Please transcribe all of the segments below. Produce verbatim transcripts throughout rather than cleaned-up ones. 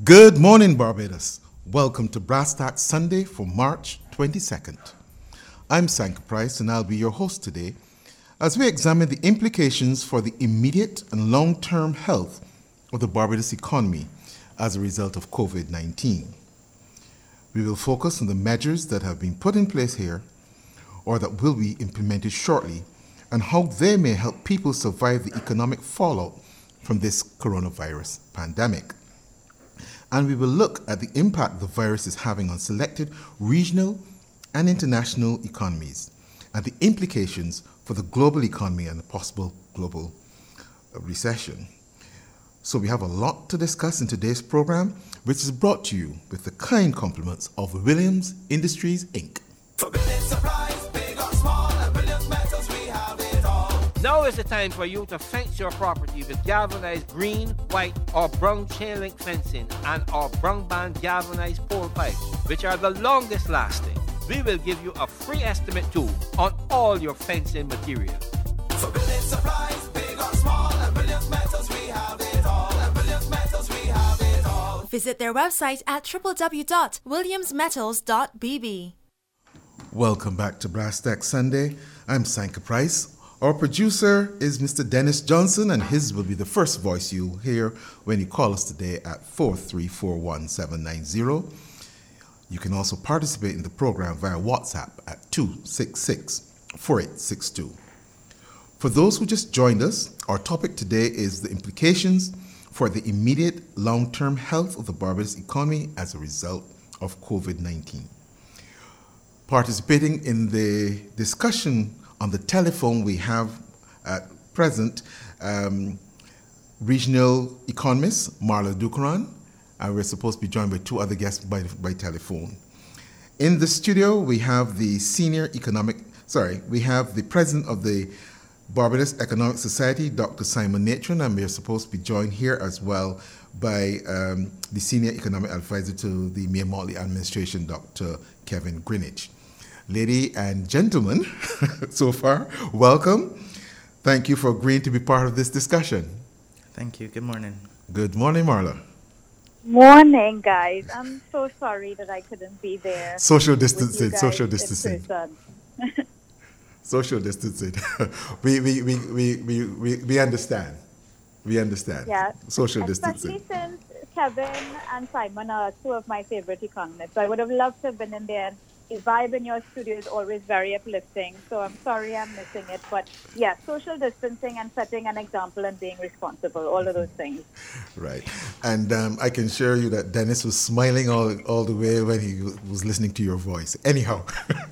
Good morning, Barbados. Welcome to Brass Tack Sunday for March twenty-second. I'm Sanka Price, and I'll be your host today as we examine the implications for the immediate and long-term health of the Barbados economy as a result of covid nineteen. We will focus on the measures that have been put in place here or that will be implemented shortly and how they may help people survive the economic fallout from this coronavirus pandemic. And we will look at the impact the virus is having on selected regional and international economies and the implications for the global economy and a possible global recession. So we have a lot to discuss in today's program, which is brought to you with the kind compliments of Williams Industries, Incorporated. For building supplies, big or small, and Williams Metals, we have it all. Now is the time for you to fence your property with galvanized green, white, or brown chain link fencing and our brown band galvanized pole pipes, which are the longest lasting. We will give you a free estimate too on all your fencing materials. For building supplies, big or small, and Williams Metals, we have it all. And Williams Metals, we have it all. Visit their website at w w w dot williams metals dot b b. Welcome back to Brass Tack Sunday. I'm Sanka Price. Our producer is Mister Dennis Johnson, and his will be the first voice you'll hear when you call us today at four three four one seven nine zero. You can also participate in the program via WhatsApp at two six six, four eight six two. For those who just joined us, our topic today is the implications for the immediate long-term health of the Barbados economy as a result of covid nineteen. Participating in the discussion on the telephone, we have at present um, regional economist Marla Ducaran, and we're supposed to be joined by two other guests by, by telephone. In the studio, we have the senior economic, sorry, we have the president of the Barbados Economic Society, Doctor Simon Natron, and we're supposed to be joined here as well by um, the senior economic advisor to the Mayor Motley administration, Doctor Kevin Greenidge. Lady and gentlemen, so far, welcome. Thank you for agreeing to be part of this discussion. Thank you. Good morning. Good morning, Marla. Morning, guys. I'm so sorry that I couldn't be there. Social with you distancing, guys social in distancing. person. Social distancing. we, we, we, we, we, we, we understand. We understand. Yeah. Social Especially distancing. since Kevin and Simon are two of my favorite economists. So I would have loved to have been in there. The vibe in your studio is always very uplifting. So I'm sorry I'm missing it. But yeah, social distancing and setting an example and being responsible, all of those things. Right. And um, I can assure you that Dennis was smiling all, all the way when he was listening to your voice. Anyhow.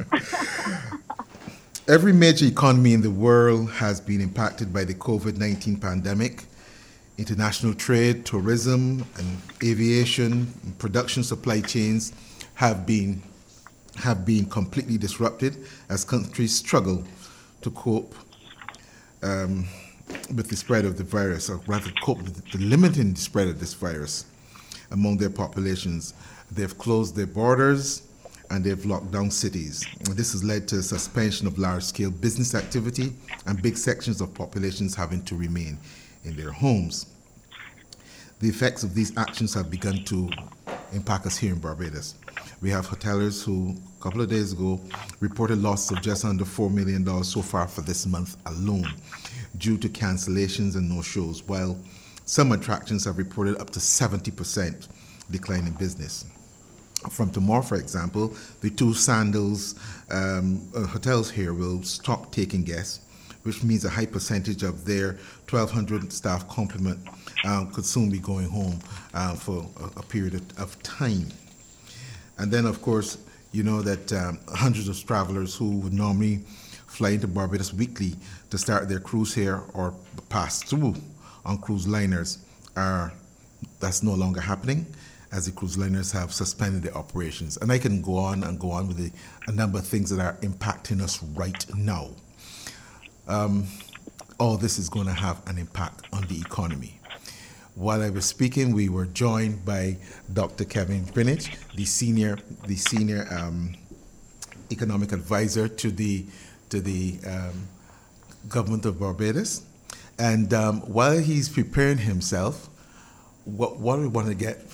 Every major economy in the world has been impacted by the covid nineteen pandemic. International trade, tourism, and aviation, and production supply chains have been have been completely disrupted as countries struggle to cope um, with the spread of the virus, or rather cope with the limiting the spread of this virus among their populations. They've closed their borders and they've locked down cities. And this has led to a suspension of large-scale business activity and big sections of populations having to remain in their homes. The effects of these actions have begun to impact us here in Barbados. We have hoteliers who, a couple of days ago, reported losses of just under four million dollars so far for this month alone due to cancellations and no-shows, while some attractions have reported up to seventy percent decline in business. From tomorrow, for example, the two Sandals um, uh, hotels here will stop taking guests, which means a high percentage of their twelve hundred staff complement um, could soon be going home uh, for a, a period of, of time. And then, of course, you know that um, hundreds of travelers who would normally fly into Barbados weekly to start their cruise here or pass through on cruise liners are, that's no longer happening, as the cruise liners have suspended their operations. And I can go on and go on with the, a number of things that are impacting us right now. Um, all this is going to have an impact on the economy. While I was speaking, we were joined by Doctor Kevin Greenidge, the senior, the senior um, economic advisor to the to the um, government of Barbados. And um, while he's preparing himself, what what we want to get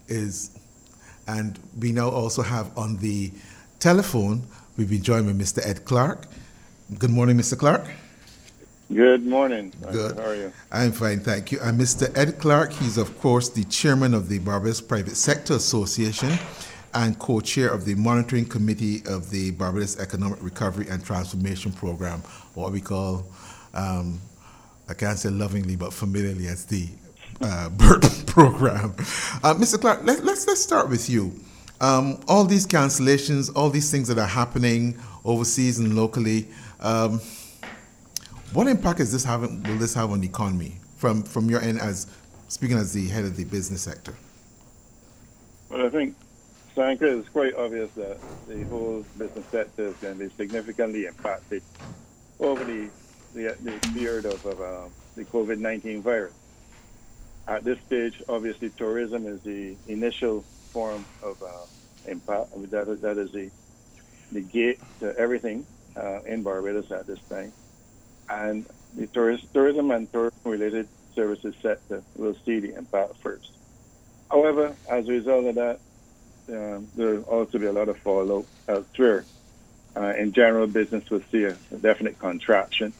is, and we now also have on the telephone, we've been joined by Mister Ed Clark. Good morning, Mister Clark. Good morning. Good. How are you? I'm fine, thank you. And Mister Ed Clark, he's of course the chairman of the Barbados Private Sector Association and co-chair of the monitoring committee of the Barbados Economic Recovery and Transformation Program, what we call, um, I can't say lovingly, but familiarly as the uh, BERT program. Uh, Mister Clark, let, let's let's start with you. Um, all these cancellations, all these things that are happening overseas and locally, um, what impact is this having? Will this have on the economy from from your end, as speaking as the head of the business sector? Well, I think, Sanka, it's quite obvious that the whole business sector is going to be significantly impacted over the the, the period of, of uh, the COVID nineteen virus. At this stage, obviously, tourism is the initial form of uh, impact. I mean, that, is, that is the, the gate to everything uh, in Barbados at this time. And the tourist, tourism and tourism-related services sector will see the impact first. However, as a result of that, um, there will also be a lot of fallout elsewhere. Uh, in general, business will see a, a definite contraction.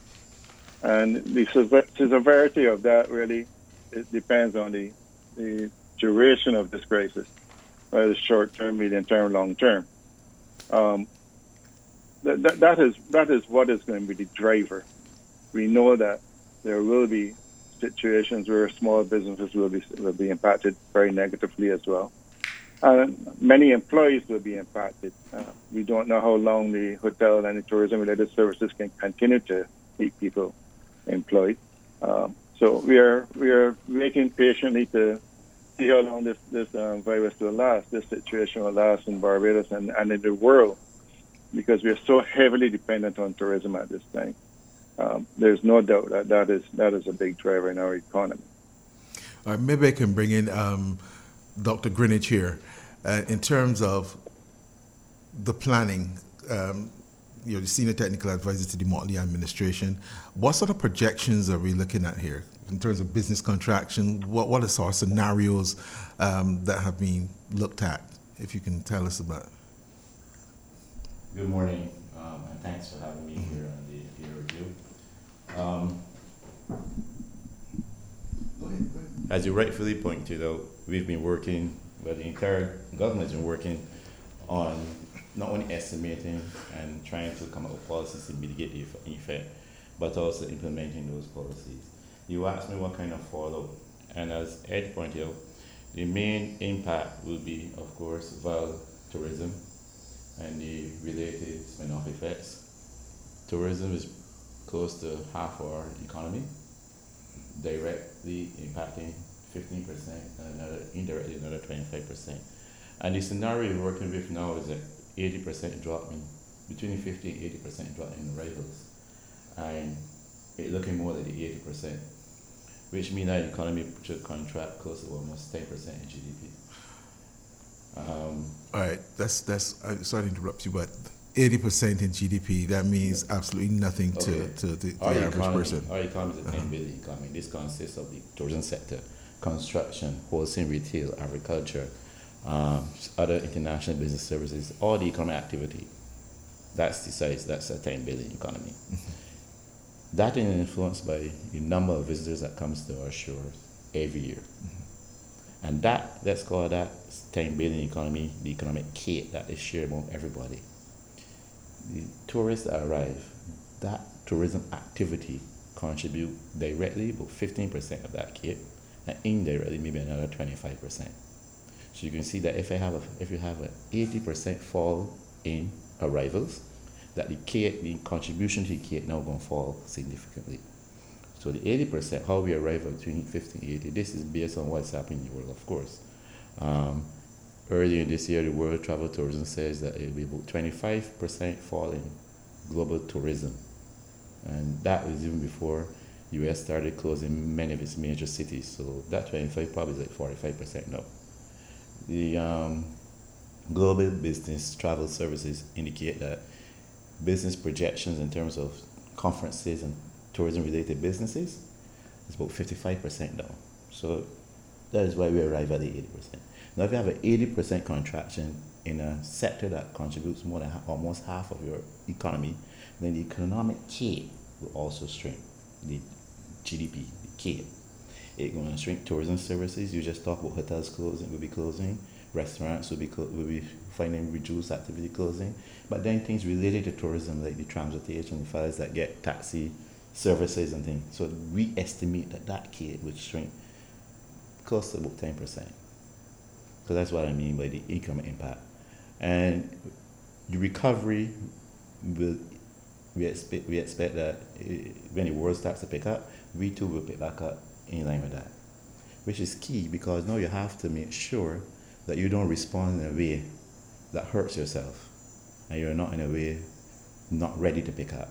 And the severity of that really, it depends on the, the duration of this crisis, whether it's short-term, medium-term, long-term. Um, that, that, that, is, that is what is going to be the driver. We know that there will be situations where small businesses will be will be impacted very negatively as well. And many employees will be impacted. Uh, we don't know how long the hotel and the tourism-related services can continue to keep people employed. Um, so we are we are waiting patiently to see how long this this um, virus will last, this situation will last in Barbados and, and in the world, because we are so heavily dependent on tourism at this time. Um, there's no doubt that that is that is a big driver in our economy. All right, maybe I can bring in um, Doctor Greenidge here. Uh, in terms of the planning, um, you're the senior technical advisor to the Motley administration. What sort of projections are we looking at here in terms of business contraction? What what are sort of scenarios um, that have been looked at? If you can tell us about it. Good morning, um, and thanks for having me here on the peer review. Um, as you rightfully pointed out, we've been working, well, the entire government has been working on not only estimating and trying to come up with policies to mitigate the effect, but also implementing those policies. You asked me what kind of fallout, and as Ed pointed out, the main impact will be, of course, via tourism and the related spin-off effects. Tourism is close to half our economy, directly impacting fifteen percent and another, indirectly another twenty-five percent. And the scenario we're working with now is that eighty percent drop in, between fifty and eighty percent drop in arrivals. And it's looking more like the eighty percent, which means that the economy should contract close to almost ten percent in G D P. Um, All right, that's, that's I'm sorry to interrupt you, but eighty percent in G D P, that means absolutely nothing to, Okay. to the, the Our average economy, person. our economy is a ten billion economy. This consists of the tourism sector, construction, wholesale retail, agriculture, um, other international business services, all the economic activity. That's the size, that's a ten billion economy. Mm-hmm. That is influenced by the number of visitors that comes to our shores every year. Mm-hmm. And that, let's call that ten billion economy, the economic cake that is shared among everybody. The tourists that arrive, that tourism activity contribute directly about fifteen percent of that cake, and indirectly maybe another twenty-five percent. So you can see that if I have a, if you have an eighty percent fall in arrivals, that the cake, the contribution to the cake now going to fall significantly. So the eighty percent, how we arrive at between fifty and eighty, this is based on what's happening in the world, of course. Um, earlier this year, the World Travel Tourism says that it will be about twenty-five percent fall in global tourism. And that was even before U S started closing many of its major cities. So that twenty-five probably is like forty-five percent now. The um, global business travel services indicate that business projections in terms of conferences and tourism-related businesses is about fifty-five percent down. So that is why we arrive at the eighty percent. Now, if you have an eighty percent contraction in a sector that contributes more than ha- almost half of your economy, then the economic K will also shrink. The G D P, the K. It's going to shrink. Tourism services, you just talk about hotels closing, will be closing. Restaurants will be clo- will be finding reduced activity closing. But then things related to tourism, like the transportation, the fellas that get taxi services and things. So we estimate that that K will shrink close to about ten percent. So that's what I mean by the economic impact. And the recovery will, we expect, we expect that uh, when the world starts to pick up, we too will pick back up in line with that, which is key because now you have to make sure that you don't respond in a way that hurts yourself and you're not in a way not ready to pick up.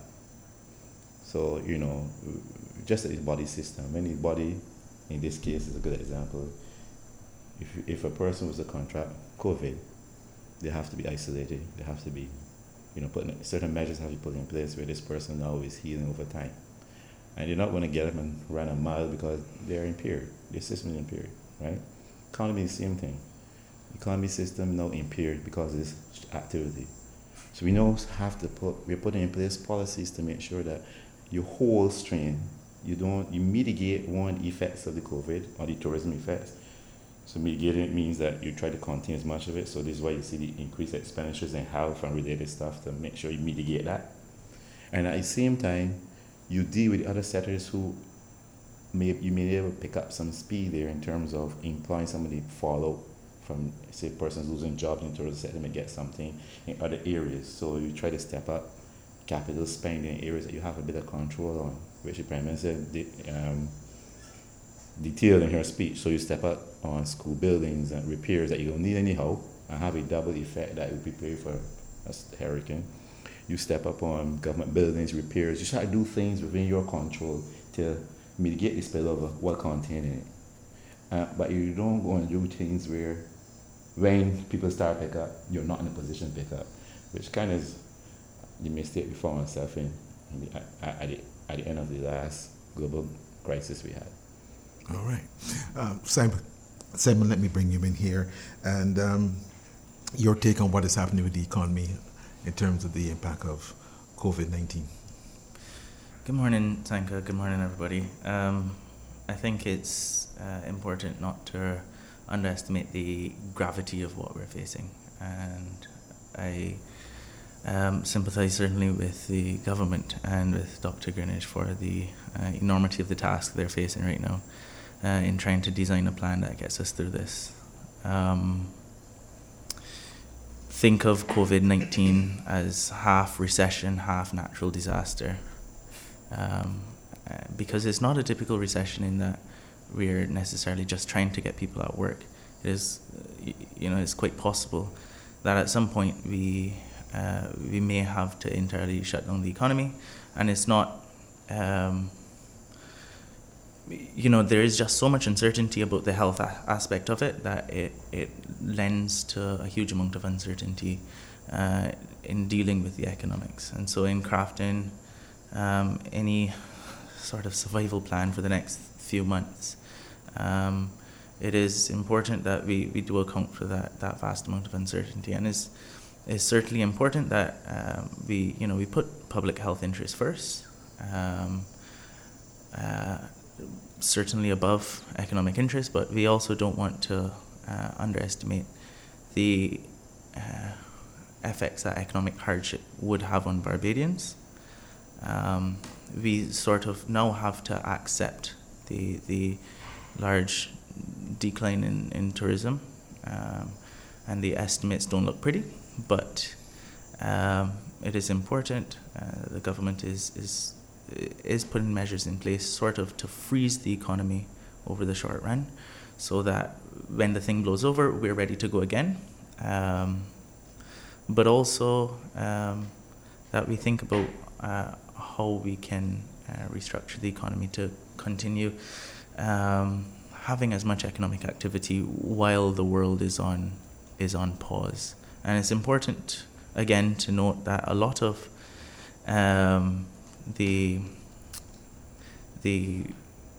So, you know, just the body system, when the body, in this case, is a good example. If, if a person was to contract COVID, they have to be isolated. They have to be, you know, put in, certain measures have to be put in place where this person now is healing over time. And you're not going to get them and run a mile because they're impaired. Their system is impaired, right? Economy is the same thing. Economy system now impaired because of this activity. So we now have to put, we're putting in place policies to make sure that you hold strain. You don't, you mitigate one effects of the COVID or the tourism effects. So mitigating it means that you try to contain as much of it. So this is why you see the increased expenditures in health and related stuff to make sure you mitigate that. And at the same time, you deal with the other sectors who may, you may be able to pick up some speed there in terms of employing somebody fallout from, say, persons losing jobs in the tourism sector may get something in other areas. So you try to step up capital spending in areas that you have a bit of control on, which the Prime Minister did, um, detailed in her speech. So you step up on school buildings and repairs that you don't need anyhow and have a double effect that will prepare for a hurricane. You step up on government buildings, repairs. You try to do things within your control to mitigate the spillover while containing it. Uh, but you don't go and do things where when people start to pick up, you're not in a position to pick up, which kind of is the mistake we found ourselves in, in the, at, at, the, at the end of the last global crisis we had. All right. Um, Simon, Simon, let me bring you in here. And um, your take on what is happening with the economy in terms of the impact of COVID nineteen. Good morning, Sanka. Good morning, everybody. Um, I think it's uh, important not to underestimate the gravity of what we're facing. And I um, sympathise certainly with the government and with Doctor Greenidge for the uh, enormity of the task they're facing right now uh, in trying to design a plan that gets us through this. Um, think of COVID nineteen as half recession, half natural disaster. Um, uh, because it's not a typical recession in that we're necessarily just trying to get people at work. It is, uh, you know, it's quite possible that at some point we uh, we may have to entirely shut down the economy, and it's not. Um, you know, there is just so much uncertainty about the health a- aspect of it that it, it lends to a huge amount of uncertainty uh, in dealing with the economics. And so in crafting um, any sort of survival plan for the next few months, um, it is important that we, we do account for that, that vast amount of uncertainty. And it's, it's certainly important that um, we, you know, we put public health interests first. Um, uh, certainly above economic interest, but we also don't want to uh, underestimate the uh, effects that economic hardship would have on Barbadians. Um, we sort of now have to accept the the large decline in, in tourism, um, and the estimates don't look pretty, but um, it is important. Uh, the government is is is putting measures in place sort of to freeze the economy over the short run so that when the thing blows over, we're ready to go again. Um, but also um, that we think about uh, how we can uh, restructure the economy to continue um, having as much economic activity while the world is on is on pause. And it's important, again, to note that a lot of um, the the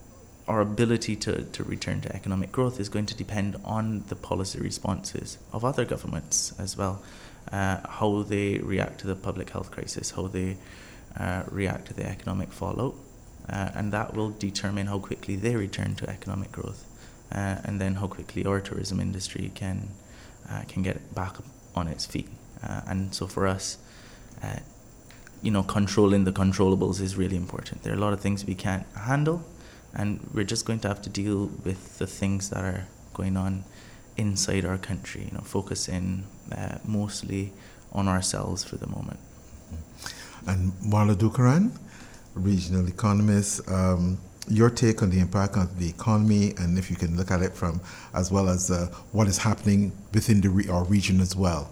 our ability to, to return to economic growth is going to depend on the policy responses of other governments as well, uh, how they react to the public health crisis, how they uh, react to the economic fallout, uh, and that will determine how quickly they return to economic growth, uh, and then how quickly our tourism industry can uh, can get back on its feet. Uh, and so for us, uh, you know, controlling the controllables is really important. There are a lot of things we can't handle, and we're just going to have to deal with the things that are going on inside our country, you know, focusing uh, mostly on ourselves for the moment. And Marla Dukaran, regional economist, um, your take on the impact on the economy, and if you can look at it from as well as uh, what is happening within the re- our region as well.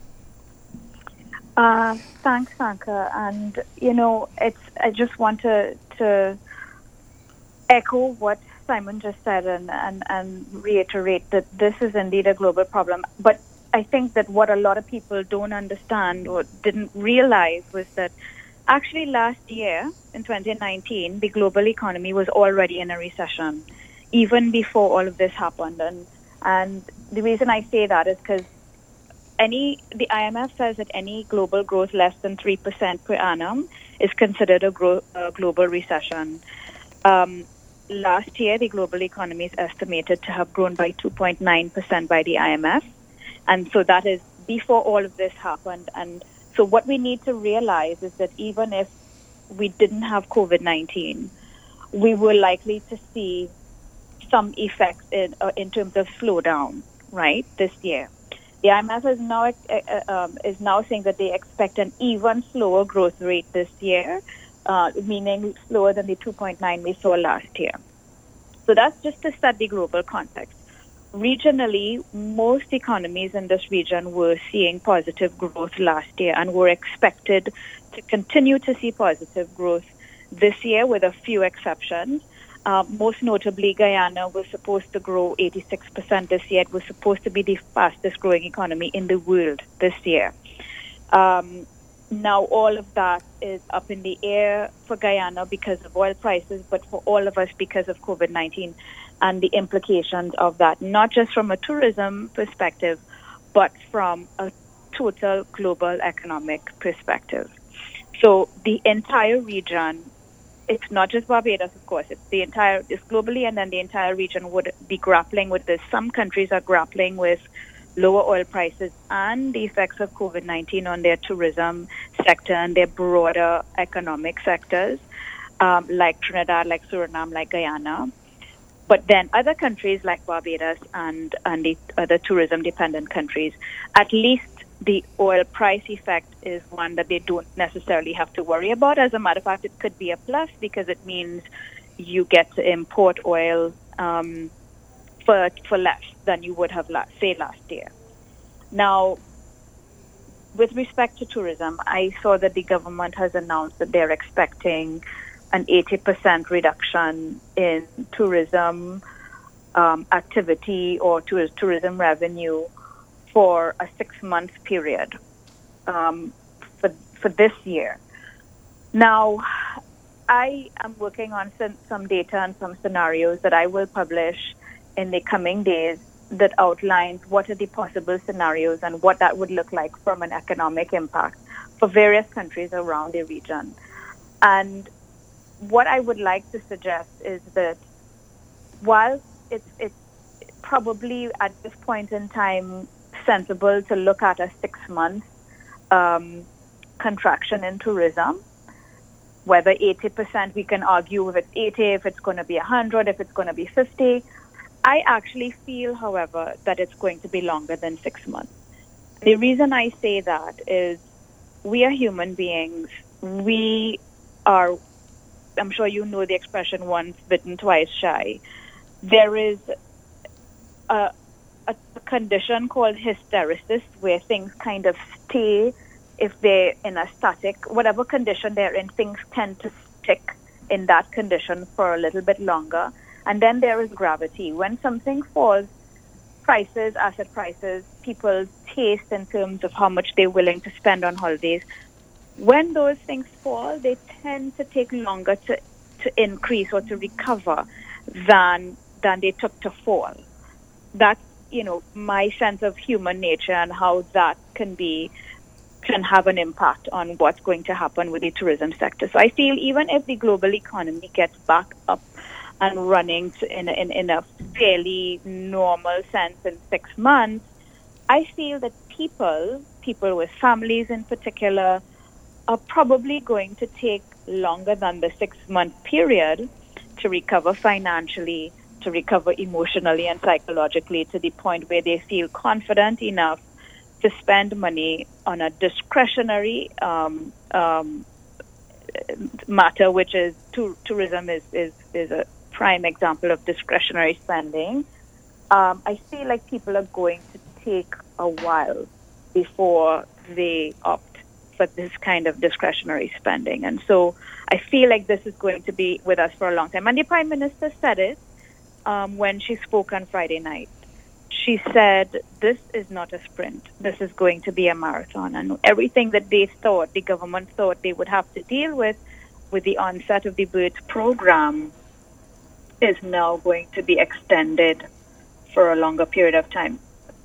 Uh, thanks, Sanka. And, you know, it's. I just want to, to echo what Simon just said and, and, and reiterate that this is indeed a global problem. But I think that what a lot of people don't understand or didn't realize was that actually last year, in twenty nineteen, the global economy was already in a recession, even before all of this happened. And, and the reason I say that is because Any the I M F says that any global growth less than three percent per annum is considered a, gro- a global recession. Um, last year, the global economy is estimated to have grown by two point nine percent by the I M F. And so that is before all of this happened. And so what we need to realize is that even if we didn't have COVID nineteen, we were likely to see some effects in, uh, in terms of slowdown, right, this year. The I M F is now uh, um, is now saying that they expect an even slower growth rate this year, uh, meaning slower than the two point nine we saw last year. So that's just to set the global context. Regionally, most economies in this region were seeing positive growth last year and were expected to continue to see positive growth this year, with a few exceptions. Uh, most notably, Guyana was supposed to grow eighty-six percent this year. It was supposed to be the fastest growing economy in the world this year. Um, now, all of that is up in the air for Guyana because of oil prices, but for all of us because of COVID nineteen and the implications of that, not just from a tourism perspective, but from a total global economic perspective. So the entire region, it's not just Barbados, of course, it's the entire, it's globally, and then the entire region would be grappling with this. Some countries are grappling with lower oil prices and the effects of COVID nineteen on their tourism sector and their broader economic sectors, um, like Trinidad, like Suriname, like Guyana. But then other countries like Barbados and, and the other tourism-dependent countries, at least the oil price effect is one that they don't necessarily have to worry about. As a matter of fact, it could be a plus because it means you get to import oil um, for for less than you would have, last, say, last year. Now, with respect to tourism, I saw that the government has announced that they're expecting an eighty percent reduction in tourism um, activity or tourist, tourism revenue for a six-month period um, for for this year. Now, I am working on some, some data and some scenarios that I will publish in the coming days that outlines what are the possible scenarios and what that would look like from an economic impact for various countries around the region. And what I would like to suggest is that while it's, it's probably at this point in time sensible to look at a six-month um, contraction in tourism, whether eighty percent, we can argue if it's eighty, if it's going to be one hundred, if it's going to be fifty. I actually feel, however, that it's going to be longer than six months. The reason I say that is we are human beings. We are, I'm sure you know the expression, once bitten, twice shy. There is a a condition called hysteresis where things kind of stay, if they're in a static, whatever condition they're in, things tend to stick in that condition for a little bit longer. And then there is gravity. When something falls, prices, asset prices, people's taste in terms of how much they're willing to spend on holidays, when those things fall, they tend to take longer to, to increase or to recover. than than they took to fall. That's, you know, my sense of human nature and how that can be can have an impact on what's going to happen with the tourism sector. So I feel even if the global economy gets back up and running to, in, a, in, in a fairly normal sense in six months, I feel that people, people with families in particular, are probably going to take longer than the six-month period to recover financially, to recover emotionally and psychologically to the point where they feel confident enough to spend money on a discretionary um, um, matter, which is to, tourism is, is, is a prime example of discretionary spending. Um, I feel like people are going to take a while before they opt for this kind of discretionary spending. And so I feel like this is going to be with us for a long time. And the Prime Minister said it um, when she spoke on Friday night. She said, this is not a sprint. This is going to be a marathon. And everything that they thought, the government thought they would have to deal with, with the onset of the BIRTH program, is now going to be extended for a longer period of time.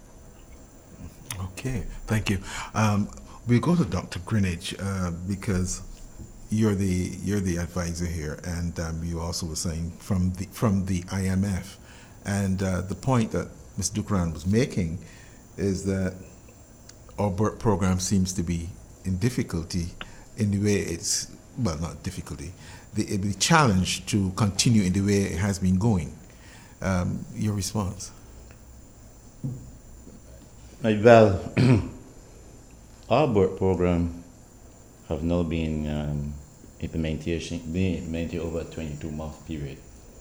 Okay, thank you. Um, we'll go to Doctor Greenidge uh, because you're the you're the advisor here, and um, you also were saying from the from the I M F, and uh, the point that Miz Dukran was making is that our BIRTH program seems to be in difficulty in the way it's well not difficulty, the, the challenge to continue in the way it has been going. Um, your response? Well, our BIRTH program have now been um, implementation being implemented over a twenty-two month period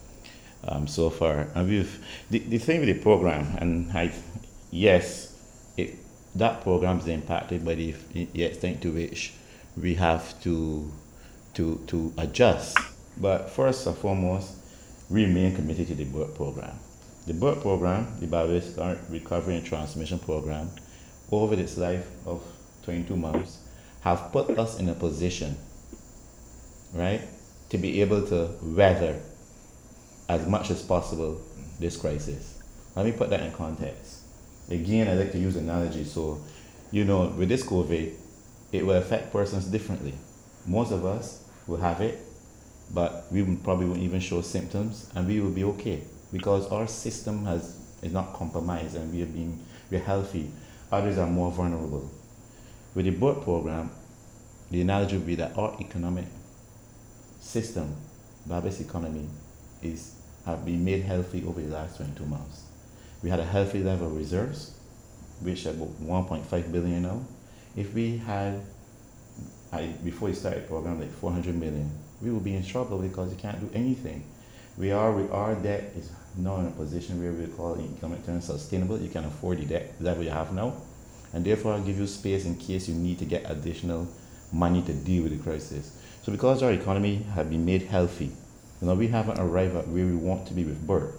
um, so far, and we've the, the thing with the program, and I, yes, it that program is impacted by the, the extent to which we have to to to adjust. But first and foremost, we remain committed to the BIRTH program. The BIRTH program, the Biological Recovery and Transmission Program, over its life of twenty-two months, have put us in a position, right, to be able to weather as much as possible this crisis. Let me put that in context. Again, I like to use analogy. So, you know, with this COVID, it will affect persons differently. Most of us will have it, but we probably won't even show symptoms, and we will be okay because our system has is not compromised and we are being we're healthy. Others are more vulnerable. With the BIRTH program, the analogy would be that our economic system, Barbados economy, is have been made healthy over the last twenty-two months. We had a healthy level of reserves, which are about one point five billion now. If we had, I, before we started the program, like four hundred million, we would be in trouble because you can't do anything. We are, we, our debt is now in a position where we call it in economic terms sustainable. You can afford the debt level you have now, and therefore I'll give you space in case you need to get additional money to deal with the crisis. So because our economy has been made healthy, you know, we haven't arrived at where we want to be with BIRTH.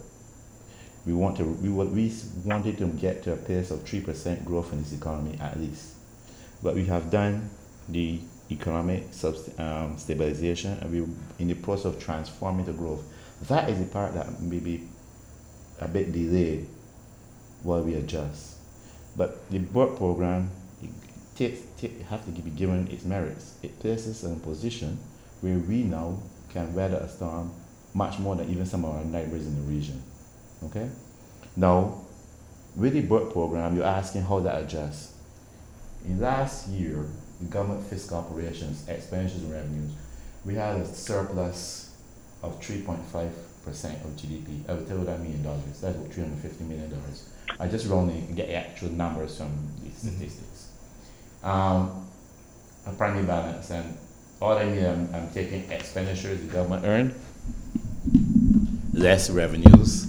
We want to, we what we wanted to get to a pace of three percent growth in this economy at least, but we have done the economic subst- um, stabilization, and we're in the process of transforming the growth. That is the part that may be a bit delayed while we adjust. But the BIRTH program, it takes, take, have to be given its merits. It places us in a position where we now can weather a storm much more than even some of our neighbors in the region. Okay? Now, with the BIRTH program, you're asking how that adjusts. In last year, the government fiscal operations, expenditures and revenues, we had a surplus of three point five percent of G D P. I will tell you what I mean in dollars. That's about three hundred fifty million dollars. I just rounding and get actual numbers from the statistics. Um, a primary balance, and all I mean, I'm, I'm taking expenditures the government earned, less revenues,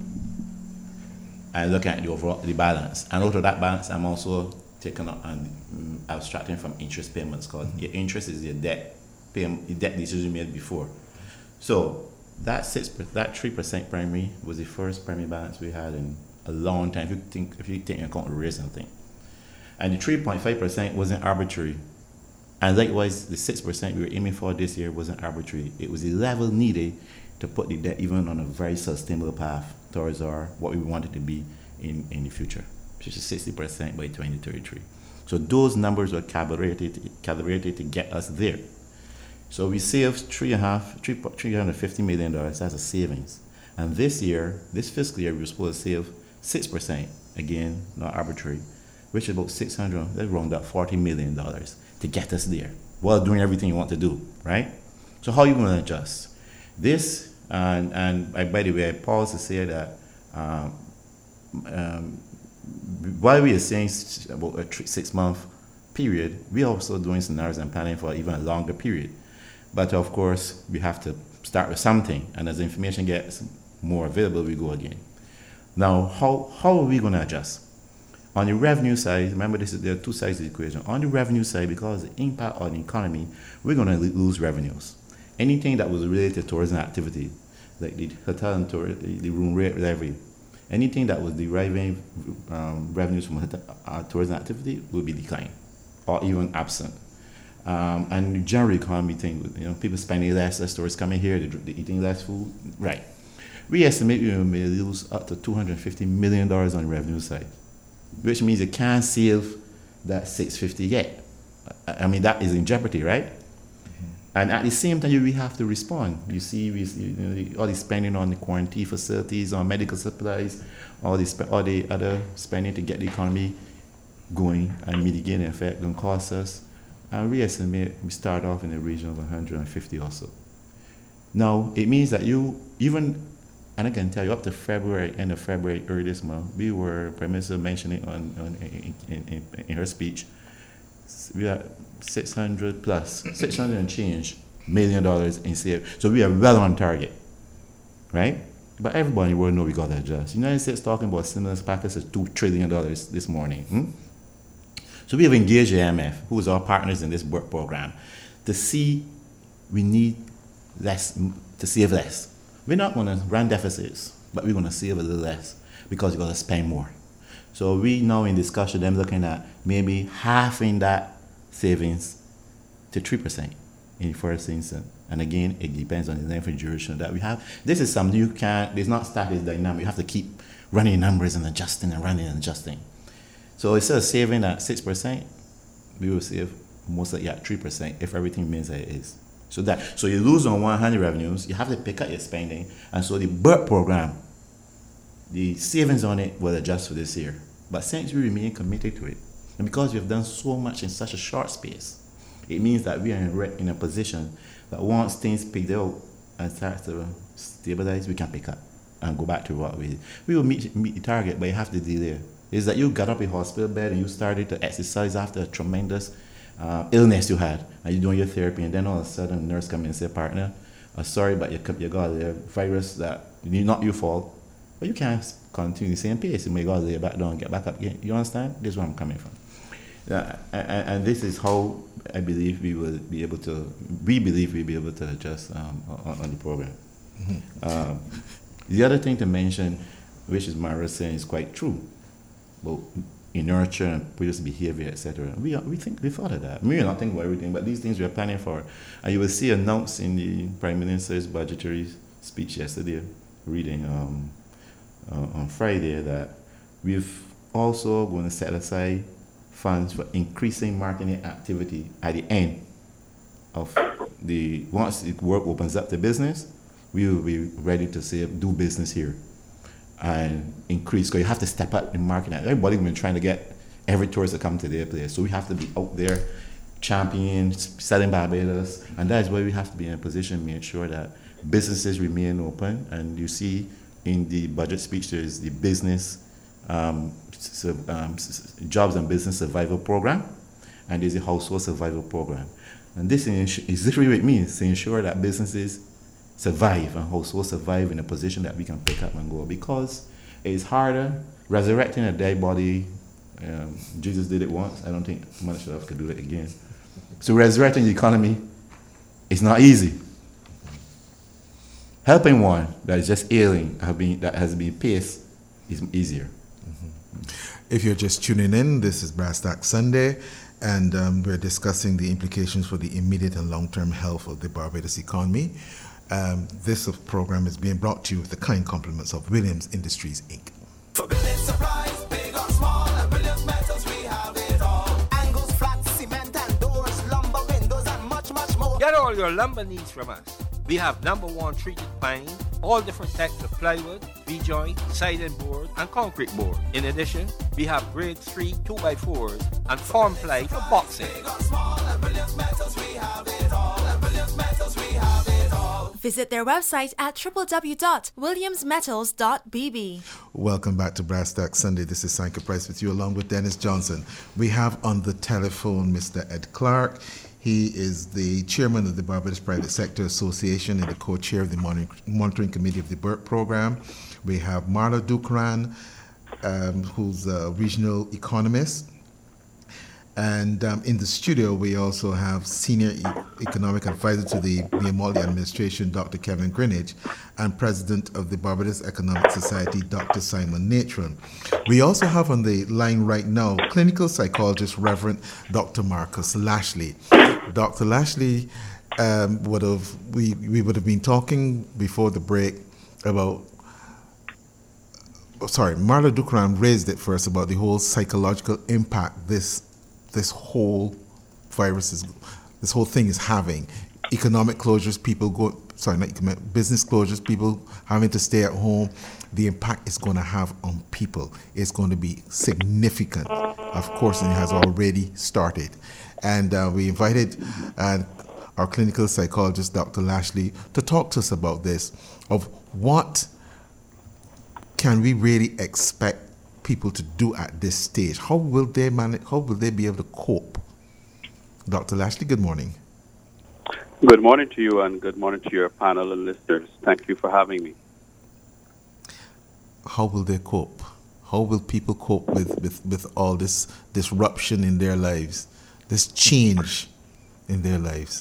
and looking at the overall the balance. And out of that balance, I'm also taking up and um, abstracting from interest payments, because your interest is your debt payment, your debt decision made before. So that six, that three percent primary was the first primary balance we had in a long time. If you think, if you take into account the raise and thing, and the three point five percent wasn't arbitrary, and likewise the six percent we were aiming for this year wasn't arbitrary. It was the level needed to put the debt even on a very sustainable path towards our what we want it to be in, in the future, which is sixty percent by twenty thirty-three. So those numbers were calibrated, calibrated to get us there. So we saved three and a half, three, three hundred fifty million dollars as a savings. And this year, this fiscal year, we were supposed to save six percent, again, not arbitrary, which is about six hundred, let's round up forty million dollars to get us there, while doing everything you want to do, right? So how are you going to adjust? This, and, and I, by the way, I pause to say that um, um, while we are saying about a three, six-month period, we are also doing scenarios and planning for even a longer period. But of course, we have to start with something, and as the information gets more available, we go again. Now, how, how are we going to adjust? On the revenue side, remember this is, there are two sides of the equation. On the revenue side, because of the impact on the economy, we're going to lose revenues. Anything that was related to tourism activity, like the hotel and tour, the room rate levy, anything that was deriving um, revenues from hotel, uh, tourism activity will be declined, or even absent. Um, and the general economy thing, you know, people spending less, less tourists coming here, they're, they're eating less food, right. We estimate we may lose up to two hundred fifty million dollars on the revenue side, which means you can't save that six hundred fifty yet. I mean, that is in jeopardy, right? Mm-hmm. And at the same time, we have to respond. You see, we, you know, all the spending on the quarantine facilities, on medical supplies, all the, all the other spending to get the economy going and mitigate the effect going to cost us. And we estimate we start off in the region of one hundred fifty or so. Now, it means that you, even, and I can tell you, up to February, end of February, early this month, we were, Prime Minister mentioning on, on in, in, in her speech, we are six hundred plus, six hundred and change million dollars in save. So we are well on target, right? But everybody will know we got to adjust. The United States talking about stimulus package of two trillion dollars this morning. Hmm? So we have engaged the I M F, who is our partners in this work program, to see we need less, to save less. We're not going to run deficits, but we're going to save a little less because we're going to spend more. So we now in discussion, them looking at maybe halving that savings to three percent in the first instance. And again, it depends on the length of duration that we have. This is something you can't, it's not static, it's dynamic. You have to keep running numbers and adjusting and running and adjusting. So instead of saving at six percent, we will save most likely at three percent if everything remains as it is. So that so you lose on one hand revenues, you have to pick up your spending, and so the B E R T program, the savings on it will adjust for this year. But since we remain committed to it, and because we have done so much in such a short space, it means that we are in, re- in a position that once things pick out and start to stabilize, we can pick up and go back to what we did. We will meet, meet the target, but you have to delay. Is that you got up in hospital bed and you started to exercise after a tremendous uh, illness you had, and you're doing your therapy, and then all of a sudden a nurse comes in and say, partner, uh, sorry, but you, you got a virus that not your fault, but you can't continue the same pace. You may go lay back down and get back up again. You understand? This is where I'm coming from. Uh, and, and this is how I believe we will be able to, we believe we'll be able to adjust um, on, on the program. Mm-hmm. Um, the other thing to mention, which is Mara saying, is quite true. About inertia and previous behavior, et cetera. We are, we think we thought of that. We are not thinking about everything, but these things we are planning for. And you will see announced in the Prime Minister's budgetary speech yesterday, reading um, uh, on Friday, that we've also going to set aside funds for increasing marketing activity at the end of the once the work opens up to business, we will be ready to say do business here. And increase, because you have to step up in marketing. Everybody's been trying to get every tourist to come to their place, so we have to be out there championing, selling Barbados, and that is why we have to be in a position to make sure that businesses remain open. And you see in the budget speech there is the business um, so, um, jobs and business survival program, and there's a household survival program. And this is literally what it means, to ensure that businesses survive and households survive in a position that we can pick up and go, because it's harder resurrecting a dead body. Um, Jesus did it once. I don't think much else could do it again. So resurrecting the economy is not easy. Helping one that is just ailing, have been, that has been paced, is easier. Mm-hmm. If you're just tuning in, this is Brass Tack Sunday, and um, we're discussing the implications for the immediate and long-term health of the Barbados economy. Um, this program is being brought to you with the kind compliments of Williams Industries, Incorporated. For building supplies, big or small, and Williams Metals, we have it all. Angles, flats, cement and doors, lumber, windows, and much, much more. Get all your lumber needs from us. We have number one treated pine, all different types of plywood, V-joint, siding board, and concrete board. In addition, we have grade three two by fours and form ply for boxing. Big or small, and Williams Metals, we have it all. And Williams Metals, we have it all. Visit their website at w w w dot williams metals dot b b. Welcome back to Brass Tack Sunday. This is Sanka Price with you along with Dennis Johnson. We have on the telephone Mister Ed Clark. He is the chairman of the Barbados Private Sector Association and the co-chair of the Monitor- Monitoring Committee of the B E R T program. We have Marla Dukran, um, who's a regional economist. And um, in the studio, we also have Senior e- Economic Advisor to the Miamoli Administration, Doctor Kevin Greenidge, and President of the Barbados Economic Society, Doctor Simon Natron. We also have on the line right now clinical psychologist, Reverend Doctor Marcus Lashley. Doctor Lashley um, would have we, we would have been talking before the break about. Oh, sorry, Marla Dukran raised it for us about the whole psychological impact this. This whole virus is, this whole thing is having. Economic closures, people go, sorry, not economic, business closures, people having to stay at home. The impact it's going to have on people is going to be significant, of course, and it has already started. And uh, we invited uh, our clinical psychologist, Doctor Lashley, to talk to us about this, of what can we really expect people to do at this stage? How will they manage? How will they be able to cope? Doctor Lashley, good morning. Good morning to you, and good morning to your panel and listeners. Thank you for having me. How will they cope? How will people cope with, with, with all this disruption in their lives, this change in their lives?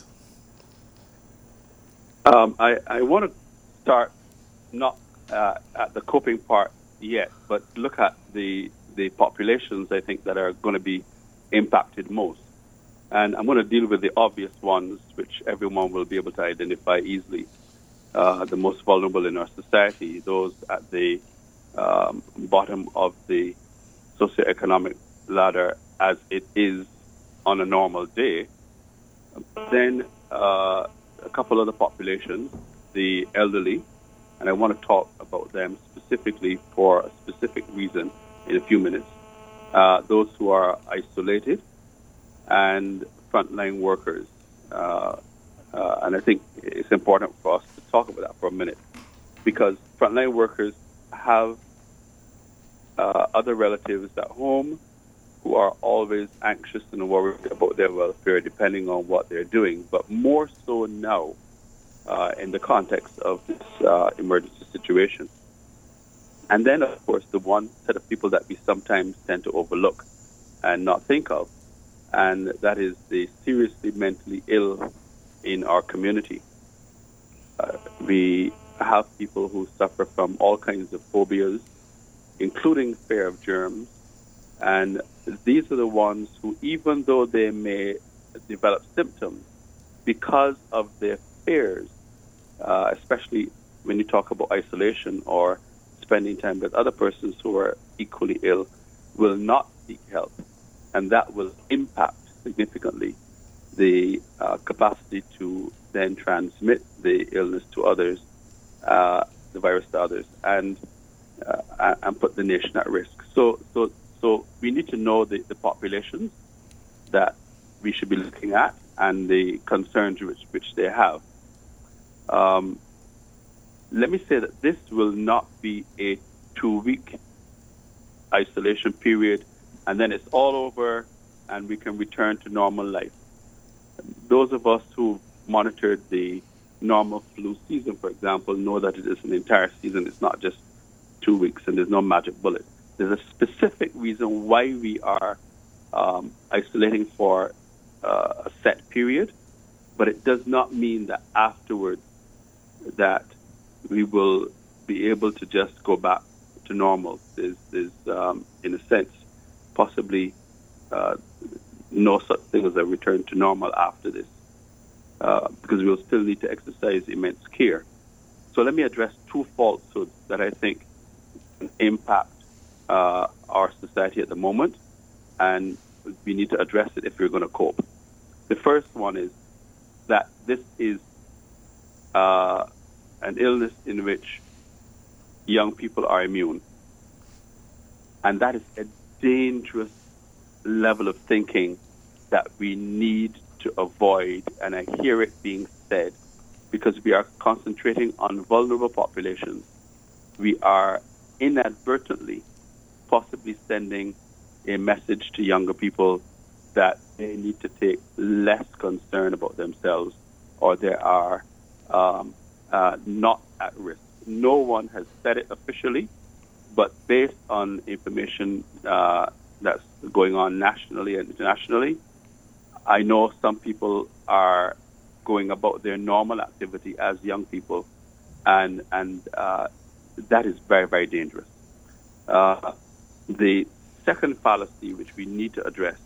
Um, I, I want to start not uh, at the coping part yet, but look at the the populations, I think, that are going to be impacted most. And I'm going to deal with the obvious ones, which everyone will be able to identify easily. Uh, the most vulnerable in our society, those at the um, bottom of the socioeconomic ladder as it is on a normal day. Then uh, a couple other populations, the elderly, and I want to talk about them specifically for a specific reason in a few minutes. Uh, those who are isolated and frontline workers. Uh, uh, and I think it's important for us to talk about that for a minute, because frontline workers have uh, other relatives at home who are always anxious and worried about their welfare depending on what they're doing, but more so now uh, in the context of this uh, emergency situation. And then, of course, the one set of people that we sometimes tend to overlook and not think of, and that is the seriously mentally ill in our community. Uh, we have people who suffer from all kinds of phobias, including fear of germs, and these are the ones who, even though they may develop symptoms, because of their fears, uh, especially when you talk about isolation or spending time with other persons who are equally ill, will not seek help. And that will impact significantly the uh, capacity to then transmit the illness to others, uh, the virus to others, and uh, and put the nation at risk. So, so, so we need to know the, the populations that we should be looking at and the concerns which which they have. Um, let me say that this will not be a two-week isolation period, and then it's all over and we can return to normal life. Those of us who monitored the normal flu season, for example, know that it is an entire season. It's not just two weeks and there's no magic bullet. There's a specific reason why we are um, isolating for uh, a set period, but it does not mean that afterwards that we will be able to just go back to normal. There's, there's um, in a sense, possibly uh, no such thing as a return to normal after this. uh, because we will still need to exercise immense care. So let me address two falsehoods that I think impact uh, our society at the moment, and we need to address it if we're going to cope. The first one is that this is uh, an illness in which young people are immune. And that is a dangerous level of thinking that we need to avoid. And I hear it being said because we are concentrating on vulnerable populations. We are inadvertently possibly sending a message to younger people that they need to take less concern about themselves, or they are um, uh, not at risk. No one has said it officially, but based on information uh, that's going on nationally and internationally, I know some people are going about their normal activity as young people, and and uh, that is very, very dangerous. Uh, the second fallacy which we need to address,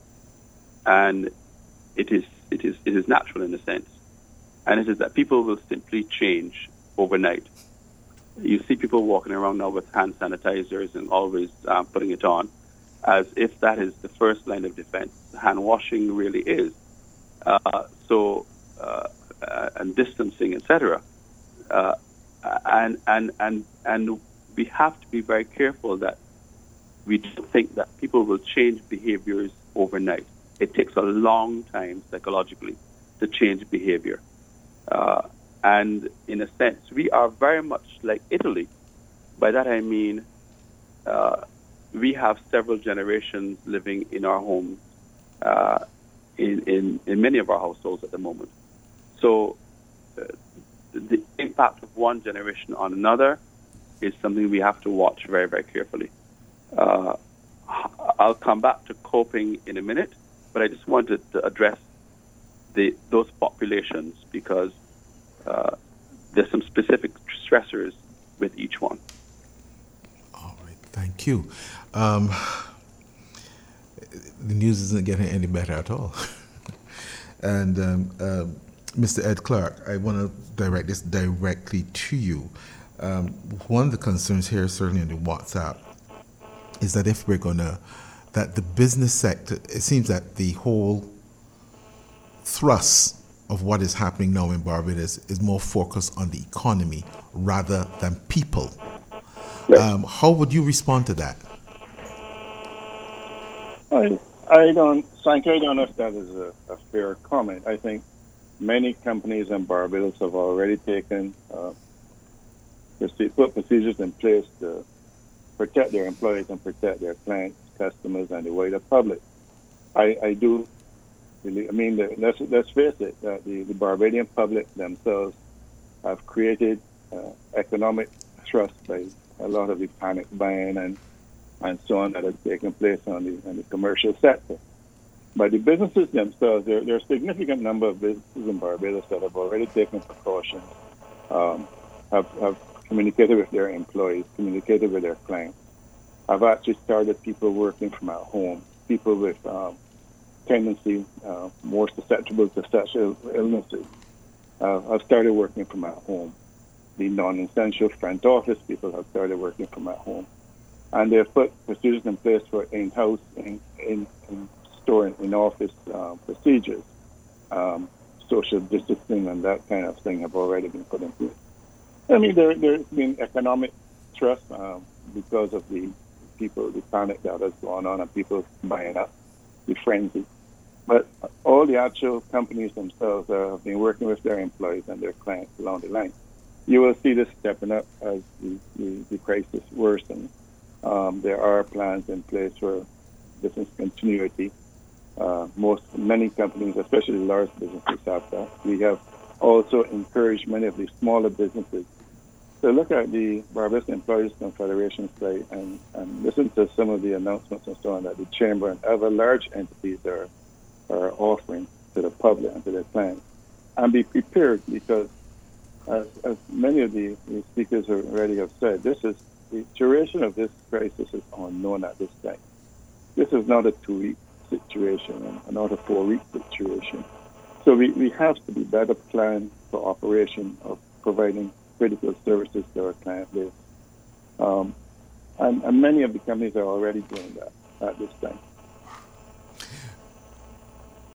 and it is it is it is natural in a sense, and it is that people will simply change overnight. You see people walking around now with hand sanitizers and always uh, putting it on, as if that is the first line of defense. Hand washing really is. Uh, so uh, uh, and distancing, et cetera. Uh, and and and and we have to be very careful that we don't think that people will change behaviors overnight. It takes a long time psychologically to change behavior. Uh, and in a sense, we are very much like Italy. By that I mean uh, we have several generations living in our homes, uh, in, in, in many of our households at the moment. So uh, the impact of one generation on another is something we have to watch very, very carefully. Uh, I'll come back to coping in a minute, but I just wanted to address the those populations because uh, there's some specific stressors with each one. All right, thank you. Um, the news isn't getting any better at all. and um, uh, Mister Ed Clark, I want to direct this directly to you. Um, one of the concerns here, certainly in the WhatsApp, is that if we're going to, that the business sector, it seems that the whole thrust of what is happening now in Barbados is more focused on the economy rather than people. Yes. Um, how would you respond to that? I, I don't, Frank, I don't know if that is a, a fair comment. I think many companies in Barbados have already taken uh, put procedures in place to protect their employees and protect their clients, customers, and the wider public. I, I do believe, I mean, the, let's, let's face it, uh, the, the Barbadian public themselves have created uh, economic thrust by a lot of the panic buying and, and so on that has taken place on the, on the commercial sector. But the businesses themselves, there, there are a significant number of businesses in Barbados that have already taken precautions, um, have, have communicated with their employees, communicated with their clients. I've actually started people working from at home, people with um, tendency, uh, more susceptible to sexual illnesses. Uh, I've started working from at home. The non-essential front office people have started working from at home. And they've put procedures in place for in-house, in, in, in store, and in-office uh, procedures. Um, social distancing and that kind of thing have already been put in place. I mean, there, there's been economic trust um, because of the people, the panic that has gone on and people buying up, the frenzy. But all the actual companies themselves uh, have been working with their employees and their clients along the line. You will see this stepping up as the, the, the crisis worsens. Um, there are plans in place for business continuity. Uh, most, many companies, especially large businesses, have that. We have also encouraged many of the smaller businesses to look at the Barbados Employees Confederation site and, and listen to some of the announcements and so on that the Chamber and other large entities are, are offering to the public and to their clients. And be prepared because, as, as many of the, the speakers already have said, this is the duration of this crisis is unknown at this time. This is not a two-week situation and not a four-week situation. So we, we have to be better planned for operation of providing critical services to our client base. Um, and, and many of the companies are already doing that at this time.